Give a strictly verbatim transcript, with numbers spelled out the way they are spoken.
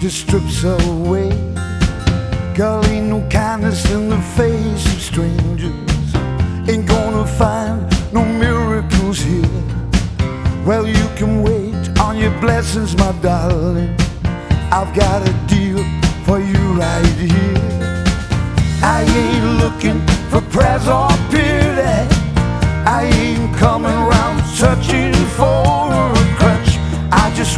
just strips away. Girl, ain't no kindness in the face of strangers. Ain't gonna find no miracles here. Well, you can wait on your blessings, my darling. I've got a deal for you right here. I ain't looking for presents